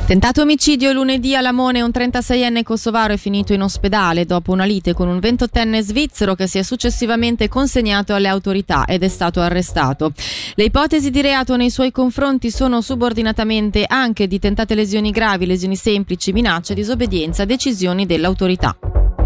Tentato omicidio lunedì a Lamone, un 36enne kosovaro è finito in ospedale dopo una lite con un 28enne svizzero che si è successivamente consegnato alle autorità ed è stato arrestato. Le ipotesi di reato nei suoi confronti sono subordinatamente anche di tentate lesioni gravi, lesioni semplici, minacce, disobbedienza, decisioni dell'autorità.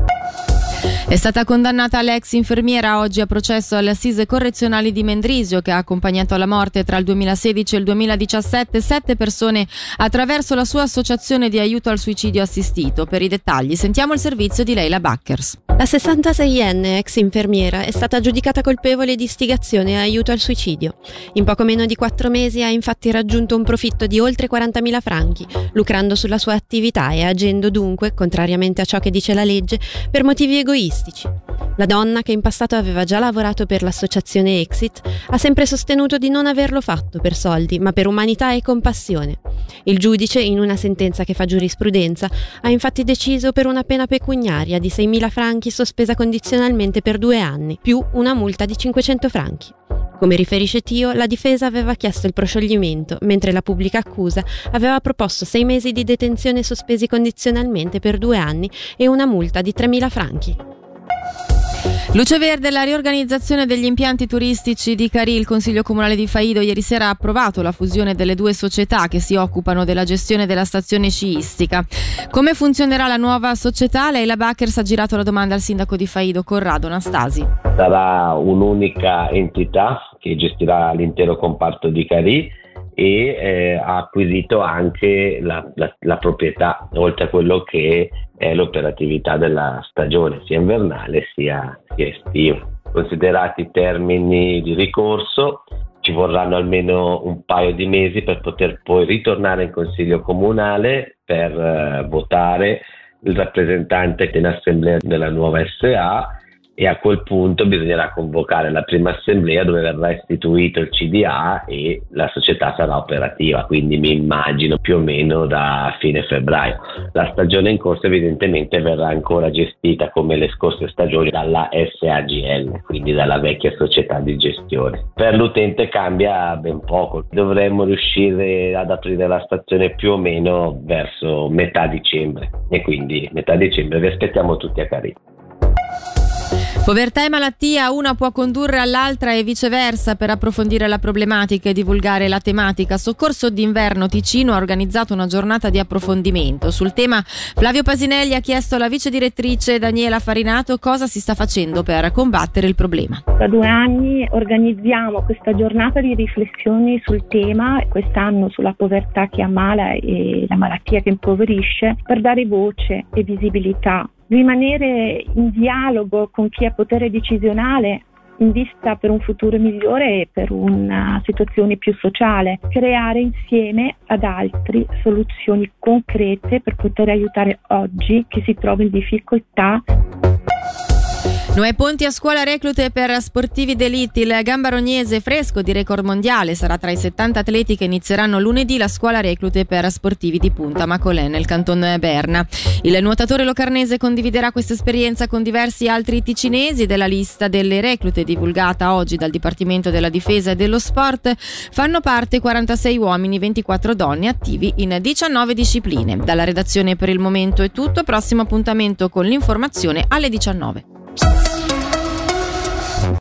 È stata condannata l'ex infermiera oggi a processo alle assise correzionali di Mendrisio, che ha accompagnato alla morte tra il 2016 e il 2017 7 persone attraverso la sua associazione di aiuto al suicidio assistito. Per i dettagli sentiamo il servizio di Leila Backers. La 66enne ex infermiera è stata giudicata colpevole di istigazione e aiuto al suicidio. In poco meno di 4 mesi ha infatti raggiunto un profitto di oltre 40.000 franchi, lucrando sulla sua attività e agendo dunque, contrariamente a ciò che dice la legge, per motivi egoistici. La donna, che in passato aveva già lavorato per l'associazione Exit, ha sempre sostenuto di non averlo fatto per soldi, ma per umanità e compassione. Il giudice, in una sentenza che fa giurisprudenza, ha infatti deciso per una pena pecuniaria di 6.000 franchi sospesa condizionalmente per 2 anni, più una multa di 500 franchi. Come riferisce Tio, la difesa aveva chiesto il proscioglimento, mentre la pubblica accusa aveva proposto 6 mesi di detenzione sospesi condizionalmente per 2 anni e una multa di 3.000 franchi. Luce verde alla riorganizzazione degli impianti turistici di Carì. Il Consiglio Comunale di Faido ieri sera ha approvato la fusione delle 2 società che si occupano della gestione della stazione sciistica. Come funzionerà la nuova società? Leila Backers ha girato la domanda al sindaco di Faido, Corrado Anastasi. Sarà un'unica entità che gestirà l'intero comparto di Carì e ha acquisito anche la proprietà, oltre a quello che è l'operatività della stagione, sia invernale sia estiva. Considerati i termini di ricorso, ci vorranno almeno un paio di mesi per poter poi ritornare in Consiglio Comunale per votare il rappresentante in assemblea della nuova SA, e a quel punto bisognerà convocare la prima assemblea dove verrà istituito il CDA e la società sarà operativa, quindi mi immagino più o meno da fine febbraio. La stagione in corso evidentemente verrà ancora gestita come le scorse stagioni dalla SAGL, quindi dalla vecchia società di gestione. Per l'utente cambia ben poco, dovremmo riuscire ad aprire la stazione più o meno verso metà dicembre e quindi metà dicembre vi aspettiamo tutti a Carì. Povertà e malattia, una può condurre all'altra e viceversa. Per approfondire la problematica e divulgare la tematica, Soccorso d'inverno Ticino ha organizzato una giornata di approfondimento. Sul tema Flavio Pasinelli ha chiesto alla vice direttrice Daniela Farinato cosa si sta facendo per combattere il problema. Da 2 anni organizziamo questa giornata di riflessioni sul tema, quest'anno sulla povertà che ammala e la malattia che impoverisce, per dare voce e visibilità, rimanere in dialogo con chi ha potere decisionale in vista per un futuro migliore e per una situazione più sociale, creare insieme ad altri soluzioni concrete per poter aiutare oggi chi si trova in difficoltà. Noè Ponti a scuola reclute per sportivi d'élite. Il gambarognese fresco di record mondiale sarà tra i 70 atleti che inizieranno lunedì la scuola reclute per sportivi di Punta Macolè nel canton Berna. Il nuotatore locarnese condividerà questa esperienza con diversi altri ticinesi. Della lista delle reclute divulgata oggi dal Dipartimento della Difesa e dello Sport fanno parte 46 uomini, 24 donne attivi in 19 discipline. Dalla redazione per il momento è tutto, prossimo appuntamento con l'informazione alle 19.